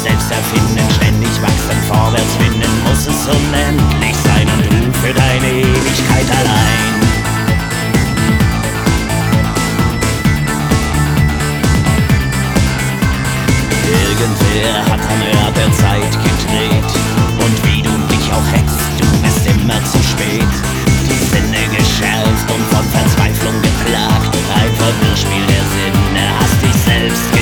selbst erfinden, ständig wachsen, vorwärts finden, muss es unendlich sein und du für deine Ewigkeit allein. Irgendwer hat am Rad der Zeit gedreht und wie du dich auch hetzt, du bist immer zu spät. Die Sinne geschärft und von Verzweiflung geplagt, ein Verwirrspiel der Sinne, hast dich selbst